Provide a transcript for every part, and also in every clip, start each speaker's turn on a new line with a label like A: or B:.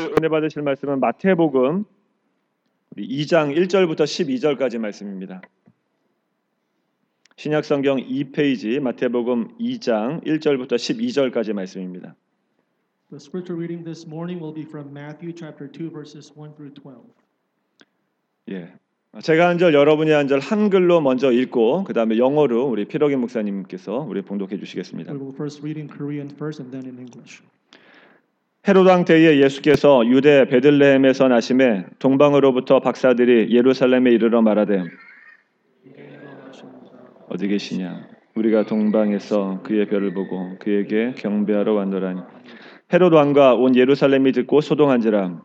A: 오늘 은혜 받으실 말씀은 마태복음 2장 1절부터 12절까지 말씀입니다. 신약성경 2페이지 마태복음 2장 1절부터 12절까지 말씀입니다.
B: The scripture reading this morning will be from Matthew chapter 2 verses 1 through 12.
A: 예. 제가 한 절 여러분이 한 절 한글로 먼저 읽고 그다음에 영어로 우리 피러기 목사님께서 우리 봉독해 주시겠습니다.
B: We will first read in Korean first and then in English.
A: 헤롯 왕 때에 예수께서 유대 베들레헴에서 나심에 동방으로부터 박사들이 예루살렘에 이르러 말하되 어디 계시냐 우리가 동방에서 그의 별을 보고 그에게 경배하러 왔노라니. 헤롯 왕과 온 예루살렘이 듣고 소동한지라.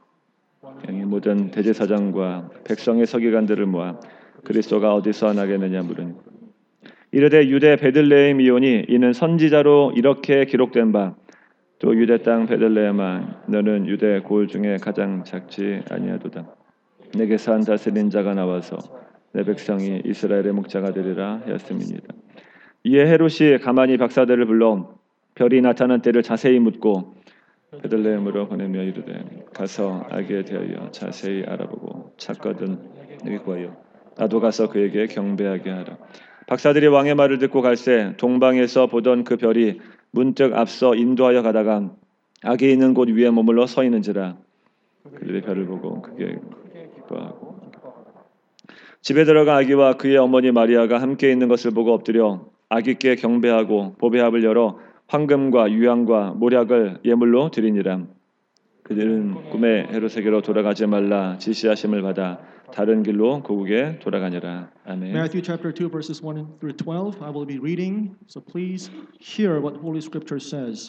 A: 모든 대제사장과 백성의 서기관들을 모아 그리스도가 어디서 나겠느냐 물으니 이르되 유대 베들레헴이오니 이는 선지자로 이렇게 기록된 바 또 유대 땅 베들레헴아 너는 유대 고을 중에 가장 작지 아니하도다. 내게서 한 다스린 자가 나와서 내 백성이 이스라엘의 목자가 되리라 하였음이니이다. 이에 헤롯이 가만히 박사들을 불러 별이 나타난 때를 자세히 묻고 베들레헴으로 보내며 이르되 가서 알게 되어 자세히 알아보고 찾거든 내게 구하여 나도 가서 그에게 경배하게 하라. 박사들이 왕의 말을 듣고 갈새 동방에서 보던 그 별이 문득 앞서 인도하여 가다가 악이 있는 곳 위에 머물러 서 있는지라. 그들의 별을 보고 크게 기뻐하고 집에 들어가 아기와 그의 어머니 마리아가 함께 있는 것을 보고 엎드려 아기께 경배하고 보배합을 열어 황금과 유향과 모략을 예물로 드리니라. 그들은 꿈에 헤롯에게로 돌아가지 말라 지시하심을 받아 다른 길로 고국에 돌아가니라. 아멘.
B: Matthew chapter 2 verses 1 through 12. I will be reading, so please hear what Holy Scripture says.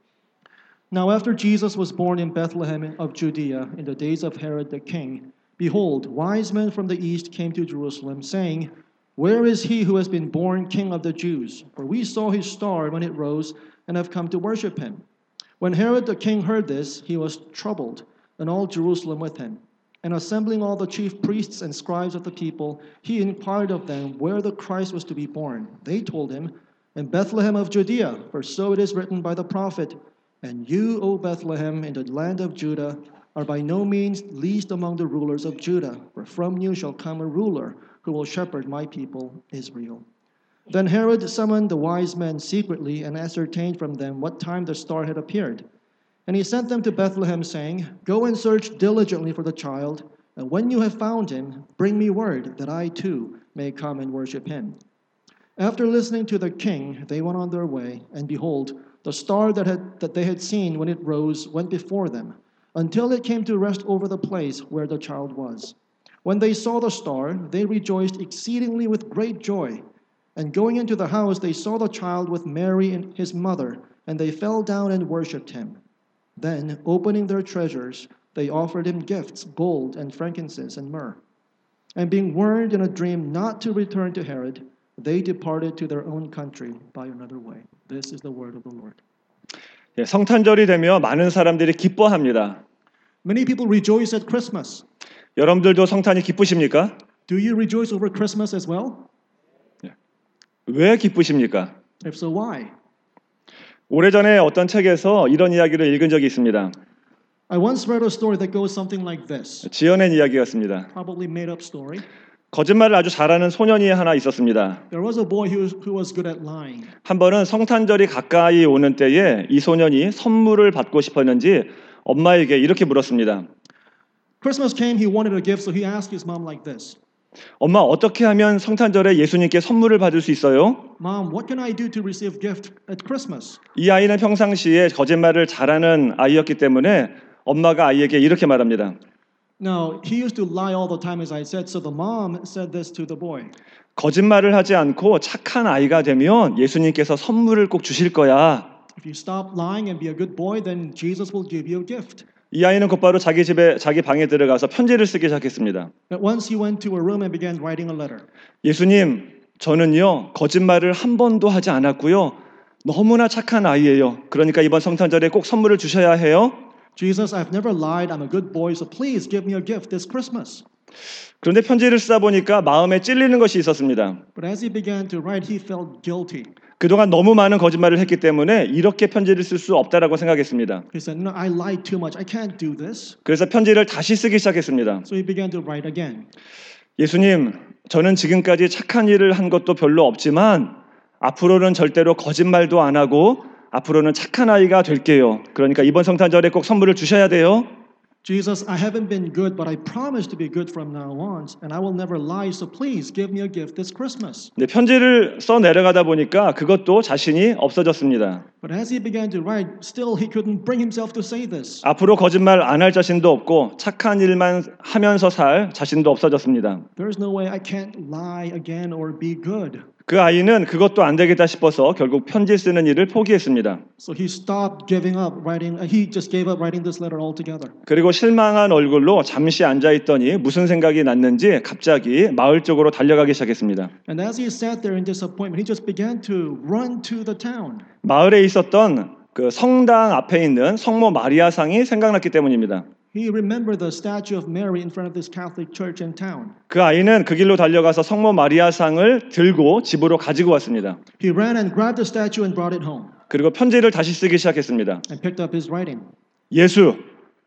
B: Now after Jesus was born in Bethlehem of Judea in the days of Herod the king, behold, wise men from the east came to Jerusalem, saying, Where is he who has been born King of the Jews? For we saw his star when it rose and have come to worship him. When Herod the king heard this, he was troubled, and all Jerusalem with him. And assembling all the chief priests and scribes of the people, he inquired of them where the Christ was to be born. They told him, In Bethlehem of Judea, for so it is written by the prophet, And you, O Bethlehem, in the land of Judah, are by no means least among the rulers of Judah, for from you shall come a ruler who will shepherd my people Israel. Then Herod summoned the wise men secretly and ascertained from them what time the star had appeared. And he sent them to Bethlehem, saying, Go and search diligently for the child, and when you have found him, bring me word, that I too may come and worship him. After listening to the king, they went on their way, and behold, the star that they had seen when it rose went before them, until it came to rest over the place where the child was. When they saw the star, they rejoiced exceedingly with great joy. And going into the house, they saw the child with Mary and his mother, and they fell down and worshipped him. Then, opening their treasures, they offered him gifts, gold and frankincense and myrrh. And being warned in a dream not to return to Herod, they departed to their own country by another way. This is the word of the Lord.
A: 예, 성탄절이 되며 많은 사람들이 기뻐합니다.
B: Many people rejoice at Christmas.
A: 여러분들도 성탄이 기쁘십니까?
B: Do you rejoice over Christmas as well?
A: 왜 기쁘십니까?
B: If so, why?
A: 오래전에 어떤 책에서 이런 이야기를 읽은 적이 있습니다.
B: I once read a story that goes something like this.
A: 지어낸 이야기였습니다.
B: Probably made up story.
A: 거짓말을 아주 잘하는 소년이 하나 있었습니다.
B: There was a boy who was good at lying.
A: 한 번은 성탄절이 가까이 오는 때에 이 소년이 선물을 받고 싶었는지 엄마에게 이렇게 물었습니다.
B: Christmas came, he wanted a gift, so he asked his mom like this.
A: 엄마, 어떻게 하면 성탄절에 예수님께 선물을 받을 수 있어요?
B: Mom, what can I do to receive gift at Christmas?
A: 이 아이는 평상시에 거짓말을 잘하는 아이였기 때문에 엄마가 아이에게 이렇게 말합니다.
B: Now, he used to lie all the time, as I said, so the mom said this to the boy.
A: 거짓말을 하지 않고 착한 아이가 되면 예수님께서 선물을 꼭 주실 거야.
B: If you stop lying and be a good boy, then Jesus will give you a gift.
A: 이 아이는 곧바로 자기 방에 들어가서 편지를 쓰기 시작했습니다.
B: At once he went to a room and began writing a letter.
A: 예수님, 저는요 거짓말을 한 번도 하지 않았고요. 너무나 착한 아이예요. 그러니까 이번 성탄절에 꼭 선물을 주셔야 해요.
B: Jesus, I've never lied. I'm a good boy, so please give me a gift this Christmas.
A: 그런데 편지를 쓰다 보니까 마음에 찔리는 것이 있었습니다.
B: But as he began to write, he felt guilty.
A: 그동안 너무 많은 거짓말을 했기 때문에 이렇게 편지를 쓸 수 없다라고 생각했습니다.
B: He said, "No, I lied too much. I can't do this."
A: 그래서 편지를 다시 쓰기 시작했습니다.
B: So he began to write again.
A: 예수님, 저는 지금까지 착한 일을 한 것도 별로 없지만 앞으로는 절대로 거짓말도 안 하고 앞으로는 착한 아이가 될게요. 그러니까 이번 성탄절에 꼭 선물을 주셔야 돼요.
B: Jesus, I haven't been good, but I promise to be good from now on, and I will never lie. So please give me a gift this Christmas.
A: 네, 편지를 써 내려가다 보니까 그것도 자신이 없어졌습니다.
B: But as he began to write, still he couldn't bring himself to say this.
A: 앞으로 거짓말 안 할 자신도 없고 착한 일만 하면서 살 자신도 없어졌습니다.
B: There's no way I can't lie again or be good.
A: 그 아이는 그것도 안 되겠다 싶어서 결국 편지 쓰는 일을 포기했습니다.
B: So he stopped giving up writing. He just gave up writing this letter altogether.
A: 그리고 실망한 얼굴로 잠시 앉아 있더니 무슨 생각이 났는지 갑자기 마을 쪽으로 달려가기 시작했습니다.
B: And as he sat there in disappointment, he just began to run to the town.
A: 마을에 있었던 그 성당 앞에 있는 성모 마리아상이 생각났기 때문입니다.
B: He remembered the statue of Mary in front of this Catholic church in town.
A: 그 아이는 그 길로 달려가서 성모 마리아상을 들고 집으로 가지고 왔습니다.
B: He ran and grabbed the statue and brought it home
A: 그리고 편지를 다시 쓰기 시작했습니다.
B: and picked up his writing.
A: 예수,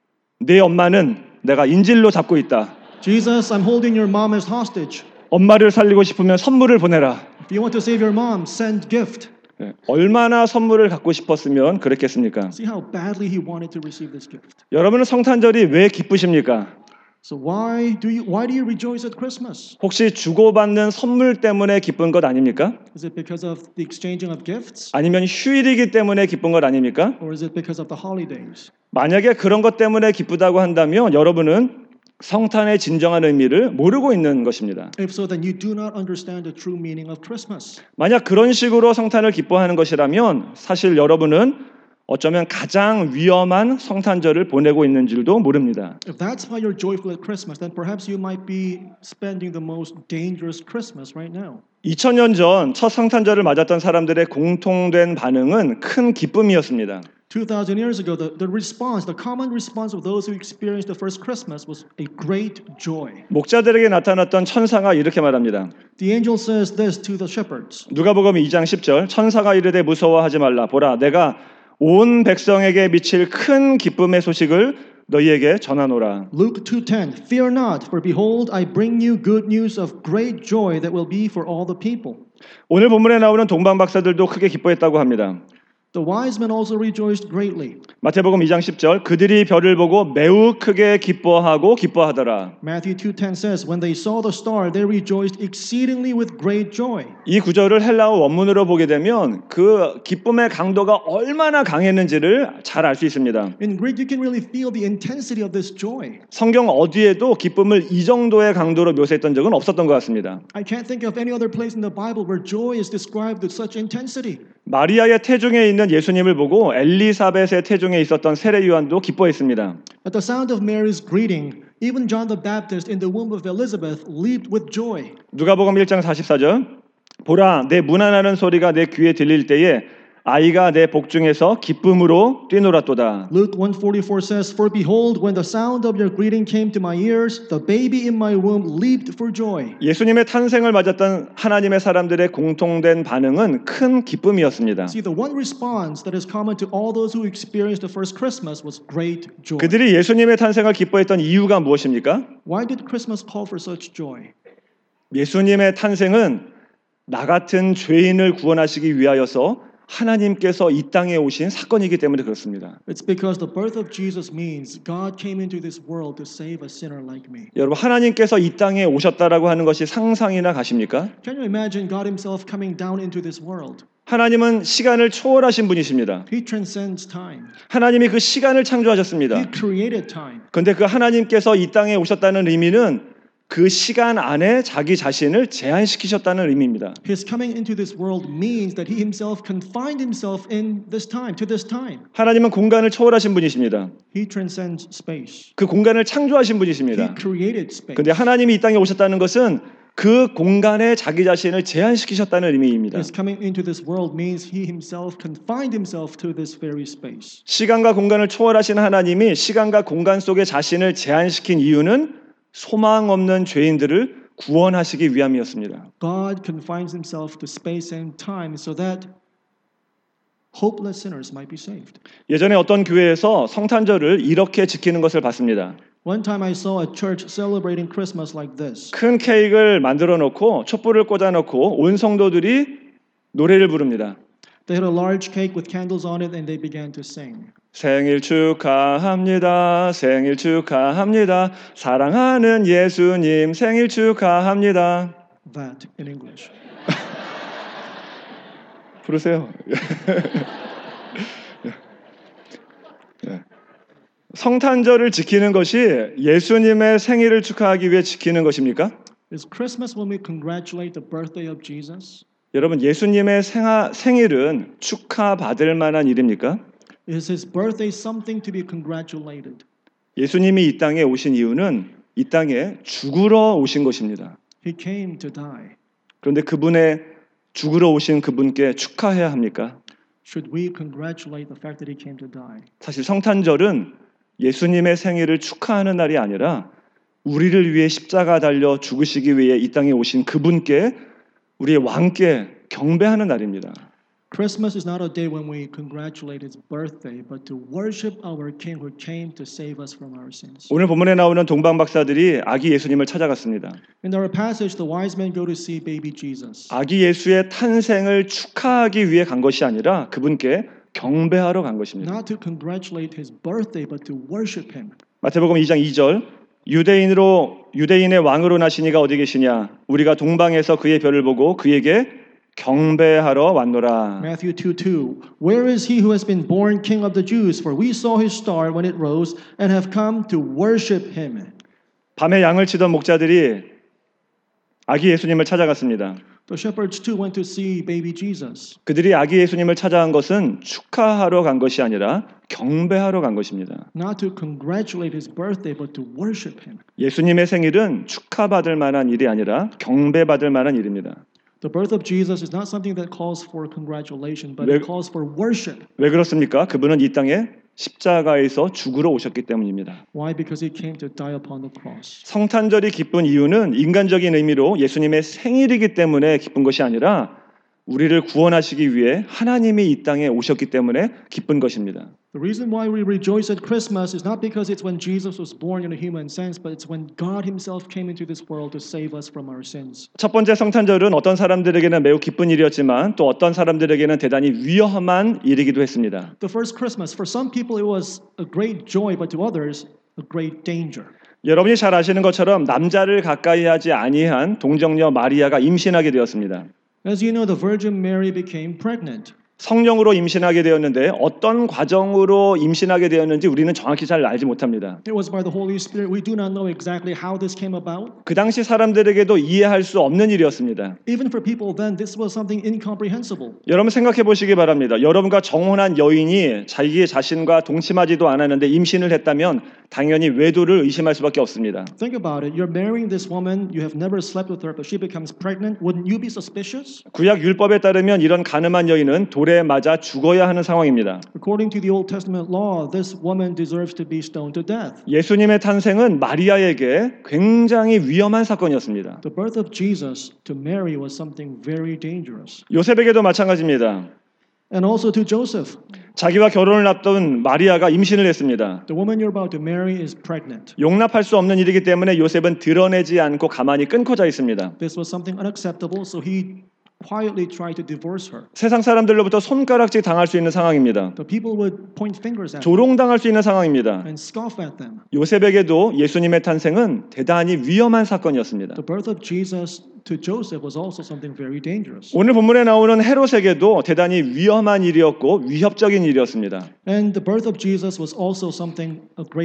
A: 네 엄마는 내가 인질로 잡고 있다.
B: Jesus, I'm holding your mom as hostage.
A: 엄마를 살리고 싶으면 선물을 보내라.
B: If you want to save your mom, send gift.
A: 네, 얼마나 선물을 갖고 싶었으면 그랬겠습니까?
B: See how badly he wanted to receive this gift.
A: 여러분은 성탄절이 왜 기쁘십니까?
B: So why do you rejoice at Christmas?
A: 혹시 주고받는 선물 때문에 기쁜 것 아닙니까?
B: Is it because of the exchanging of gifts?
A: 아니면 휴일이기 때문에 기쁜 것 아닙니까?
B: Or is it because of the holidays?
A: 만약에 그런 것 때문에 기쁘다고 한다면 여러분은 성탄의 진정한 의미를 모르고 있는 것입니다.
B: If so, then you do not understand the true meaning of Christmas.
A: 만약 그런 식으로 성탄을 기뻐하는 것이라면 사실 여러분은 어쩌면 가장 위험한 성탄절을 보내고 있는 줄도 모릅니다.
B: If that's why you're joyful at Christmas, then perhaps you might be spending the most dangerous Christmas right now.
A: 2000년 전 첫 성탄절을 맞았던 사람들의 공통된 반응은 큰 기쁨이었습니다.
B: 2,000 years ago, the common response of those who experienced the first Christmas was a great joy.
A: 목자들에게 나타났던 천사가 이렇게 말합니다.
B: The angel says this to the shepherds.
A: 누가복음 2장 10절 천사가 이르되 무서워하지 말라 보라 내가 온 백성에게 미칠 큰 기쁨의 소식을 너희에게 전하노라.
B: Luke 2:10 Fear not, for behold, I bring you good news of great joy that will be for all the people.
A: 오늘 본문에 나오는 동방 박사들도 크게 기뻐했다고 합니다.
B: The wise men also rejoiced greatly.
A: 마태복음 2장 10절 그들이 별을 보고 매우 크게 기뻐하고 기뻐하더라.
B: Matthew 2:10 says, When they saw the star, they rejoiced exceedingly with great joy.
A: 이 구절을 헬라어 원문으로 보게 되면 그 기쁨의 강도가 얼마나 강했는지를 잘 알 수 있습니다.
B: In Greek, you can really feel the intensity of this joy.
A: 성경 어디에도 기쁨을 이 정도의 강도로 묘사했던 적은 없었던 것 같습니다.
B: I can't think of any other place in the Bible where joy is described with such intensity.
A: 마리아의 태중에 있는 예수님을 보고 엘리사벳의 태중에 있었던 세례 요한도 기뻐했습니다.
B: At the sound of Mary's greeting, even John the Baptist in the womb of Elizabeth leaped with joy.
A: 누가복음 1장 44절 보라 내 문안하는 소리가 내 귀에 들릴 때에 아이가 내 복중에서 기쁨으로 뛰놀았도다.
B: Luke 1:44 says, For behold, when the sound of your greeting came to my ears, the baby in my womb leaped for joy.
A: 예수님의 탄생을 맞았던 하나님의 사람들의 공통된 반응은 큰 기쁨이었습니다.
B: See, the one response that is common to all those who experienced the first Christmas was great joy.
A: 그들이 예수님의 탄생을 기뻐했던 이유가 무엇입니까?
B: Why did Christmas call for such joy?
A: 예수님의 탄생은 나 같은 죄인을 구원하시기 위하여서 하나님께서 이 땅에 오신 사건이기 때문에 그렇습니다.
B: It's because the birth of Jesus means God came into this world to save a sinner like me.
A: 여러분 하나님께서 이 땅에 오셨다라고 하는 것이 상상이나 가십니까?
B: Can you imagine God himself coming down into this world?
A: 하나님은 시간을 초월하신 분이십니다.
B: He transcends time.
A: 하나님이 그 시간을 창조하셨습니다.
B: He created time.
A: 그런데 그 하나님께서 이 땅에 오셨다는 의미는 그 시간 안에 자기 자신을 제한시키셨다는 의미입니다.
B: His coming into this world means that he himself confined himself in this time, to this time.
A: 하나님은 공간을 초월하신 분이십니다.
B: He transcends space.
A: 그 공간을 창조하신
B: He
A: 분이십니다.
B: created space.
A: 그런데 하나님이 이 땅에 오셨다는 것은 그 공간에 자기 자신을 제한시키셨다는 의미입니다.
B: His coming into this world means he himself confined himself to this very space.
A: 시간과 공간을 초월하신 하나님이 시간과 공간 속에 자신을 제한시킨 이유는 소망 없는 죄인들을 구원하시기 위함이었습니다.
B: God confines himself to space and time so that hopeless sinners might be saved.
A: 예전에 어떤 교회에서 성탄절을 이렇게 지키는 것을 봤습니다.
B: One time I saw a church celebrating Christmas like this.
A: 큰 케이크를 만들어 놓고 촛불을 꽂아 놓고 온 성도들이 노래를 부릅니다.
B: They had a large cake with candles on it and they began to sing.
A: 생일 축하합니다. 생일 축하합니다. 사랑하는 예수님 생일 축하합니다.
B: That in English.
A: 부르세요. 성탄절을 지키는 것이 예수님의 생일을 축하하기 위해 지키는 것입니까?
B: Is Christmas when we congratulate the birthday of Jesus?
A: 여러분, 예수님의 생일은 축하받을 만한 일입니까?
B: Is his birthday something to be congratulated?
A: 예수님이 이 땅에 오신 이유는 이 땅에 죽으러 오신 것입니다.
B: He came to die.
A: 그런데 그분의 죽으러 오신 그분께 축하해야 합니까?
B: Should we congratulate the fact that he came to die?
A: 사실 성탄절은 예수님의 생일을 축하하는 날이 아니라 우리를 위해 십자가 달려 죽으시기 위해 이 땅에 오신 그분께 우리의 왕께 경배하는 날입니다.
B: Christmas is not a day when we congratulate his birthday, but to worship our King who came to save us from our sins.
A: 오늘 본문에 나오는 동방 박사들이 아기 예수님을 찾아갔습니다.
B: In our passage, the wise men go to see baby Jesus.
A: 아기 예수의 탄생을 축하하기 위해 간 것이 아니라 그분께 경배하러 간 것입니다.
B: Not to congratulate his birthday, but to worship him.
A: 마태복음 2장 2절 유대인의 왕으로 나시니가 어디 계시냐? 우리가 동방에서 그의 별을 보고 그에게 경배하러 왔노라.
B: Matthew 2:2. Where is he who has been born King of the Jews? For we saw his star when it rose and have come to worship him.
A: 밤에 양을 치던 목자들이 아기 예수님을 찾아갔습니다.
B: The shepherds too went to see baby Jesus.
A: 그들이 아기 예수님을 찾아간 것은 축하하러 간 것이 아니라 경배하러 간 것입니다.
B: Not to congratulate his birthday, but to worship him.
A: 예수님의 생일은 축하받을 만한 일이 아니라 경배받을 만한 일입니다.
B: The birth of Jesus is not something that calls for congratulation, but it calls for worship.
A: 왜 그렇습니까? 그분은 이 땅에 십자가에서 죽으러 오셨기 때문입니다.
B: Why? Because he came to die upon the cross.
A: 성탄절이 기쁜 이유는 인간적인 의미로 예수님의 생일이기 때문에 기쁜 것이 아니라 우리를 구원하시기 위해 하나님이 이 땅에 오셨기 때문에 기쁜 것입니다.
B: The reason why we rejoice at Christmas is not because it's when Jesus was born in a human sense, but it's when God himself came into this world to save us from our sins.
A: 첫 번째 성탄절은 어떤 사람들에게는 매우 기쁜 일이었지만 또 어떤 사람들에게는 대단히 위험한 일이기도 했습니다.
B: The first Christmas, for some people it was a great joy, but to others, a great danger.
A: 여러분이 잘 아시는 것처럼 남자를 가까이 하지 아니한 동정녀 마리아가 임신하게 되었습니다.
B: As you know, the Virgin Mary became pregnant.
A: 성령으로 임신하게 되었는데 어떤 과정으로 임신하게 되었는지 우리는 정확히 잘 알지 못합니다.
B: It was by the Holy Spirit. We do not know exactly how this came about.
A: 그 당시 사람들에게도 이해할 수 없는 일이었습니다.
B: Even for people then, this was something incomprehensible.
A: 여러분 생각해 보시기 바랍니다. 여러분과 정혼한 여인이 자기 자신과 동침하지도 않았는데 임신을 했다면 당연히 외도를 의심할 수밖에 없습니다.
B: Think about it. You're marrying this woman. You have never slept with her, but she becomes pregnant. Wouldn't you be suspicious?
A: 구약 율법에 따르면 이런 가늠한 여인은 돌에 맞아 죽어야 하는 상황입니다.
B: According to the Old Testament law, this woman deserves to be stoned to death.
A: 예수님의 탄생은 마리아에게 굉장히 위험한 사건이었습니다.
B: The birth of Jesus to Mary was something very dangerous.
A: 요셉에게도 마찬가지입니다.
B: And also to Joseph.
A: 자기와 결혼을 앞둔 마리아가 임신을 했습니다.
B: The woman you're about to marry is pregnant.
A: 용납할 수 없는 일이기 때문에 요셉은 드러내지 않고 가만히 끊고 자 있습니다.
B: This was something unacceptable, so he quietly tried to divorce her.
A: 세상 사람들로부터 손가락질 당할 수 있는 상황입니다.
B: The people would point fingers at him
A: 조롱당할 수 있는 상황입니다.
B: and scoff at them.
A: 요셉에게도 예수님의 탄생은 대단히 위험한 사건이었습니다.
B: The birth of Jesus to Joseph was also something very dangerous.
A: 오늘 본문에 나오는 헤롯에게도 대단히 위험한 일이었고 위협적인 일이었습니다.
B: And the birth of Jesus was also something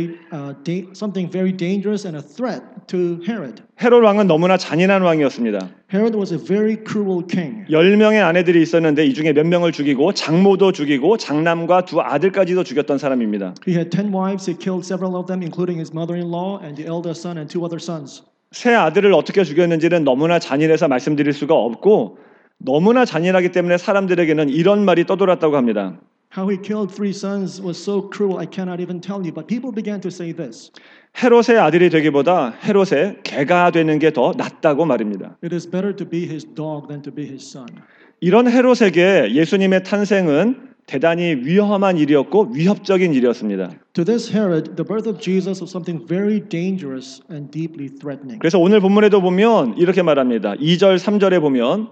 B: something very dangerous and a threat to Herod.
A: 헤롯 왕은 너무나 잔인한 왕이었습니다.
B: Herod was a very cruel king.
A: 10명의 아내들이 있었는데 이 중에 몇 명을 죽이고 장모도 죽이고 장남과 두 아들까지도 죽였던 사람입니다.
B: He had 10 wives. He killed several of them, including his mother-in-law and the eldest son and 2 other sons.
A: 세 아들을 어떻게 죽였는지는 너무나 잔인해서 말씀드릴 수가 없고 너무나 잔인하기 때문에 사람들에게는 이런 말이 떠돌았다고 합니다.
B: How he killed 3 sons was so cruel I cannot even tell you. But people began to say this.
A: 헤롯의 아들이 되기보다 헤롯의 개가 되는 게 더 낫다고 말입니다.
B: It is better to be his dog than to be his son.
A: 이런 헤롯에게 예수님의 탄생은 대단히 위험한 일이었고 위협적인 일이었습니다.
B: To this Herod, the birth of Jesus was something very dangerous and deeply threatening.
A: 그래서 오늘 본문에도 보면 이렇게 말합니다. 2절, 3절에 보면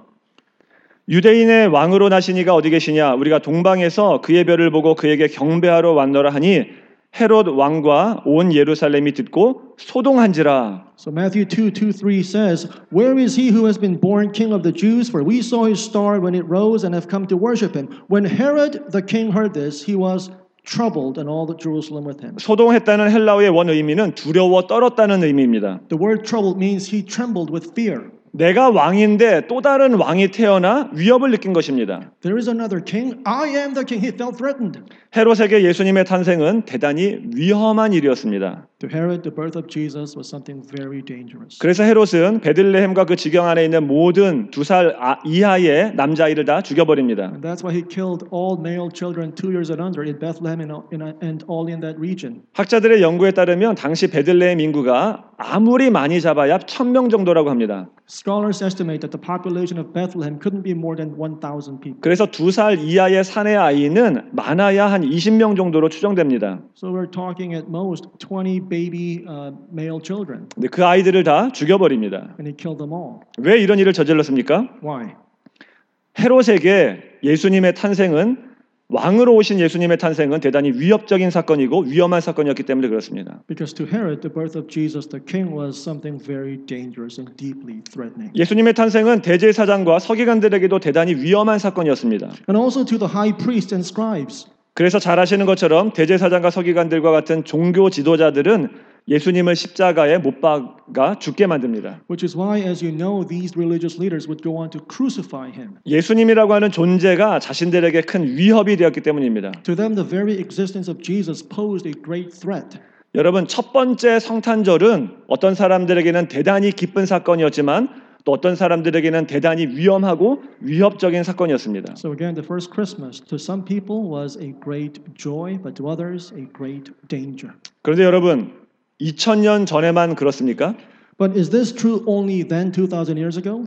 A: 유대인의 왕으로 나시니가 어디 계시냐? 우리가 동방에서 그의 별을 보고 그에게 경배하러 왔노라 하니 헤롯 왕과 온 예루살렘이 듣고 소동한지라.
B: So Matthew 2:2-3 says, "Where is he who has been born king of the Jews? For we saw his star when it rose and have come to worship him." When Herod the king heard this, he was troubled and all the Jerusalem with him.
A: 소동했다는 헬라어의 원 의미는 두려워 떨었다는 의미입니다.
B: The word troubled means he trembled with fear.
A: 내가 왕인데 또 다른 왕이 태어나 위협을 느낀 것입니다.
B: There is another king. I am the king. He felt threatened.
A: 헤롯에게 예수님의 탄생은 대단히 위험한 일이었습니다.
B: To Herod, the birth of Jesus was something very dangerous.
A: 그래서 헤롯은 베들레헴과 그 지경 안에 있는 모든 2살 이하의 남자아이를 다 죽여버립니다.
B: And that's why he killed all male children 2 years and under in Bethlehem and all in that region.
A: 학자들의 연구에 따르면 당시 베들레헴 인구가 아무리 많이 잡아야 1,000명 정도라고 합니다.
B: Scholars estimate that the population of Bethlehem couldn't be more than 1,000 people.
A: 그래서 2살 이하의 사내 아이는 많아야 한 20명 정도로 추정됩니다.
B: So we're talking at most 20 baby male children.
A: 근데 그 아이들을 다 죽여버립니다.
B: And he killed them all.
A: 왜 이런 일을 저질렀습니까?
B: Why?
A: 헤롯에게 예수님의 탄생은 왕으로 오신 예수님의 탄생은 대단히 위협적인 사건이고 위험한 사건이었기 때문에 그렇습니다.
B: Because to Herod, the birth of Jesus, the king, was something very dangerous and deeply threatening.
A: 예수님의 탄생은 대제사장과 서기관들에게도 대단히 위험한 사건이었습니다.
B: And also to the high priests and scribes.
A: 그래서 잘 아시는 것처럼 대제사장과 서기관들과 같은 종교 지도자들은 예수님을 십자가에 못 박아 죽게 만듭니다.
B: Which is why, as you know, these religious leaders would go on to crucify him.
A: 예수님이라고 하는 존재가 자신들에게 큰 위협이 되었기 때문입니다.
B: To them, the very existence of Jesus posed a great threat.
A: 여러분, 첫 번째 성탄절은 어떤 사람들에게는 대단히 기쁜 사건이었지만 또 어떤 사람들에게는 대단히 위험하고 위협적인 사건이었습니다.
B: So again, the first Christmas to some people was a great joy, but to others a great danger.
A: 그런데 여러분, 2000년 전에만 그렇습니까?
B: But is this true only then, 2,000 years ago?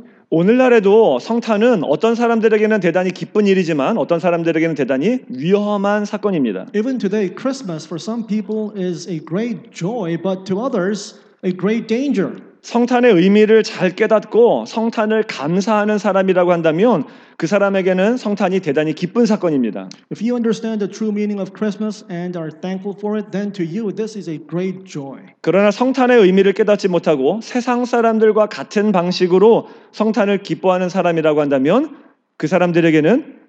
A: 오늘날에도 성탄은 어떤 사람들에게는 대단히 기쁜 일이지만 어떤 사람들에게는 대단히 위험한 사건입니다.
B: Even today, Christmas for some people is a great joy, but to others a great danger.
A: 성탄의 의미를 잘 깨닫고 성탄을 감사하는 사람이라고 한다면 그 사람에게는 성탄이 대단히 기쁜 사건입니다.
B: If you understand the true meaning of Christmas and are thankful for it, then to you this is a great joy.
A: 그러나 성탄의 의미를 깨닫지 못하고 세상 사람들과 같은 방식으로 성탄을 기뻐하는 사람이라고 한다면 그 사람들에게는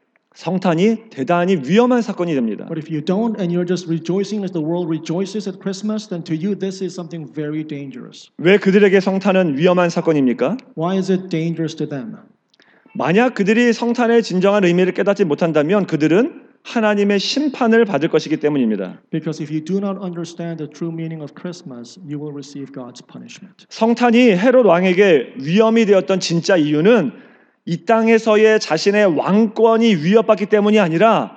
A: 성탄이 대단히 위험한 사건이 됩니다.
B: But if you don't and you're just rejoicing as the world rejoices at Christmas, then to you this is something very dangerous.
A: 왜 그들에게 성탄은 위험한 사건입니까?
B: Why is it dangerous to them?
A: 만약 그들이 성탄의 진정한 의미를 깨닫지 못한다면 그들은 하나님의 심판을 받을 것이기 때문입니다.
B: Because if you do not understand the true meaning of Christmas, you will receive God's punishment.
A: 성탄이 헤롯 왕에게 위험이 되었던 진짜 이유는 이 땅에서의 자신의 왕권이 위협받기 때문이 아니라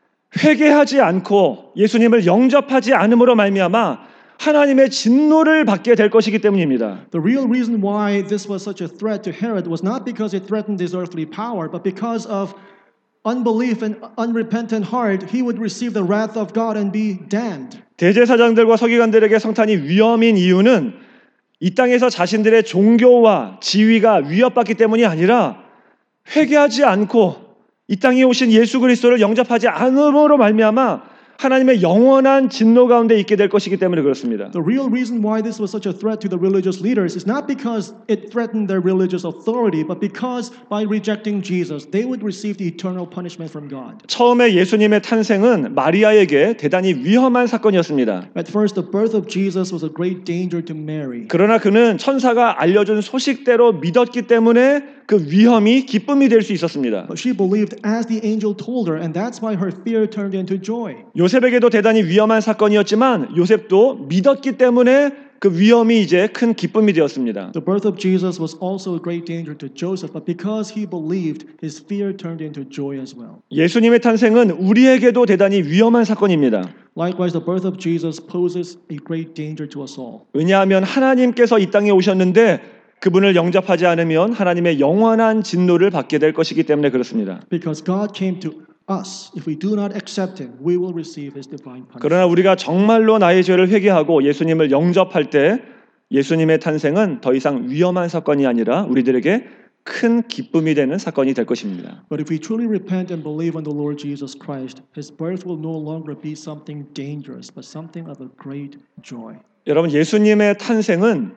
A: 회개하지 않고 예수님을 영접하지 않음으로 말미암아 하나님의 진노를 받게 될 것이기 때문입니다.
B: The real reason why this was such a threat to Herod was not because it threatened his earthly power, but because of unbelief and unrepentant heart, he would receive the wrath of God and be damned.
A: 대제사장들과 서기관들에게 성탄이 위험인 이유는 이 땅에서 자신들의 종교와 지위가 위협받기 때문이 아니라 회개하지 않고 이 땅에 오신 예수 그리스도를 영접하지 않음으로 말미암아 하나님의 영원한 진노 가운데 있게 될 것이기 때문에 그렇습니다.
B: The real reason why this was such a threat to the religious leaders is not because it threatened their religious authority, but because by rejecting Jesus, they would receive the eternal punishment from God.
A: 처음에 예수님의 탄생은 마리아에게 대단히 위험한 사건이었습니다.
B: At first, the birth of Jesus was a great danger to Mary.
A: 그러나 그는 천사가 알려준 소식대로 믿었기 때문에 그 위험이 기쁨이 될 수 있었습니다.
B: But she believed as the angel told her, and that's why her fear turned into joy.
A: 요셉에게도 대단히 위험한 사건이었지만 요셉도 믿었기 때문에 그 위험이 이제 큰 기쁨이 되었습니다.
B: The birth of Jesus was also a great danger to Joseph, but because he believed, his fear turned into joy as well.
A: 예수님의 탄생은 우리에게도 대단히 위험한 사건입니다.
B: Likewise, the birth of Jesus poses a great danger to us all.
A: 왜냐하면 하나님께서 이 땅에 오셨는데 그분을 영접하지 않으면 하나님의 영원한 진노를 받게 될 것이기 때문에 그렇습니다.
B: Because God came to us, if we do not accept him, we will receive his divine punishment.
A: 그러나 우리가 정말로 나의 죄를 회개하고 예수님을 영접할 때 예수님의 탄생은 더 이상 위험한 사건이 아니라 우리들에게 큰 기쁨이 되는 사건이 될 것입니다.
B: But if we truly repent and believe on the Lord Jesus Christ, his birth will no longer be something dangerous, but something of a great joy.
A: 여러분, 예수님의 탄생은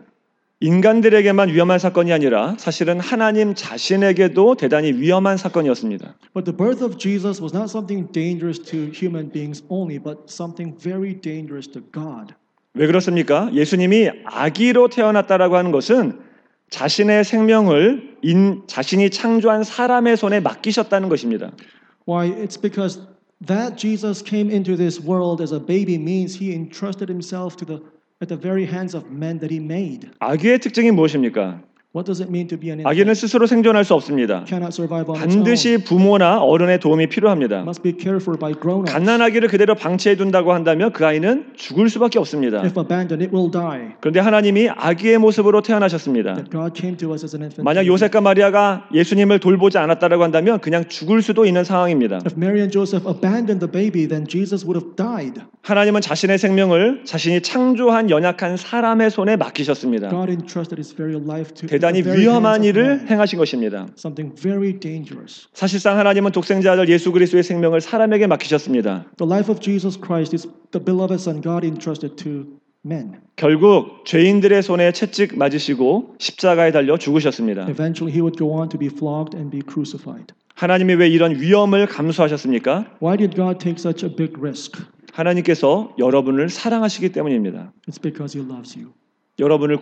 A: 인간들에게만 위험한 사건이 아니라 사실은 하나님 자신에게도 대단히 위험한 사건이었습니다.
B: But the birth of Jesus was not something dangerous to human beings only, but something very dangerous to God.
A: 왜 그렇습니까? 예수님이 아기로 태어났다라고 하는 것은 자신의 생명을 자신이 창조한 사람의 손에 맡기셨다는 것입니다.
B: Why? It's because that Jesus came into this world as a baby means he entrusted himself at the very hands of men that he made.
A: 아기의 특징이 무엇입니까?
B: What does it mean to be an infant?
A: 아기는 스스로 생존할 수 없습니다.
B: Cannot survive on its own.
A: 반드시 부모나 어른의 도움이 필요합니다.
B: Must be cared for by grown-ups.
A: 갓난아기를 그대로 방치해 둔다고 한다면 그 아이는 죽을 수밖에 없습니다.
B: If abandoned, it will die.
A: 그런데 하나님이 아기의 모습으로 태어나셨습니다.
B: That God came to us as an infant.
A: 만약 요셉과 마리아가 예수님을 돌보지 않았다라고 한다면 그냥 죽을 수도 있는 상황입니다.
B: If Mary and Joseph abandoned the baby, then Jesus would have died.
A: 하나님은 자신의 생명을 자신이 창조한 연약한 사람의 손에 맡기셨습니다.
B: God entrusted his very life to
A: 대단히
B: the very hands
A: 위험한
B: of
A: 일을
B: man.
A: 행하신 것입니다.
B: Something very dangerous.
A: 사실상 하나님은 독생자 아들 예수 그리스도의 생명을 사람에게 맡기셨습니다.
B: The life of Jesus Christ is the beloved Son God entrusted to men.
A: 결국 죄인들의 손에 채찍 맞으시고 십자가에 달려 죽으셨습니다.
B: Eventually, he would go on to be flogged and be crucified.
A: 하나님이 왜 이런 위험을 감수하셨습니까?
B: Why did God take such a big risk?
A: 하나님께서 여러분을 사랑하시기 때문입니다.
B: It's because he loves you,
A: 여러분을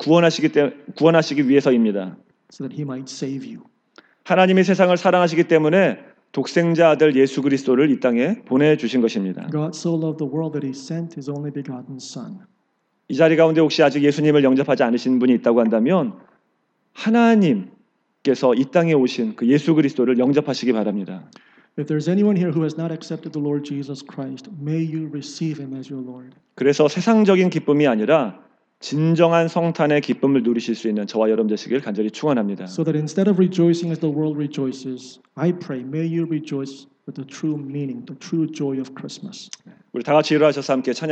A: 구원하시기 위해서입니다.
B: so that he might save you.
A: 하나님이 세상을 사랑하시기 때문에 독생자 아들 예수 그리스도를 이 땅에 보내주신 것입니다.
B: God so loved the world that he sent his only begotten Son.
A: 이 자리 가운데 혹시 아직 예수님을 영접하지 않으신 분이 있다고 한다면 하나님께서 이 땅에 오신 그 예수 그리스도를 영접하시기 바랍니다.
B: If there's anyone here who has not accepted the Lord Jesus Christ, may you receive him as your Lord.
A: 그래서 세상적인 기쁨이 아니라 진정한 성탄의 기쁨을 누리실 수 있는 저와 여러분 되시길 간절히 축원합니다.
B: So that instead of rejoicing as the world rejoices, I pray, may you rejoice with the true meaning, the true joy of Christmas.
A: 우리 다 같이 일어나셔서 함께 찬양